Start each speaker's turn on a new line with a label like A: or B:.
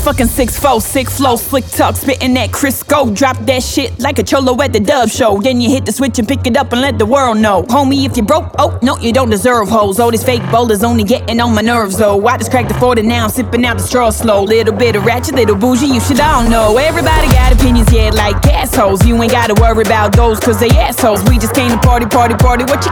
A: fucking 6'4", sick flow, slick talk, spitting that Crisco. Drop that shit like a cholo at the Dub Show. Then you hit the switch and pick it up and let the world know. Homie, if you broke, oh, no, you don't deserve hoes. All these fake boulders only getting on my nerves, though. I just cracked the 40, now I'm sipping out the straw slow. Little bit of ratchet, little bougie, you should all know. Everybody got opinions, yeah, like assholes. You ain't gotta worry about those, cause they assholes. We just came to party, party, party. What you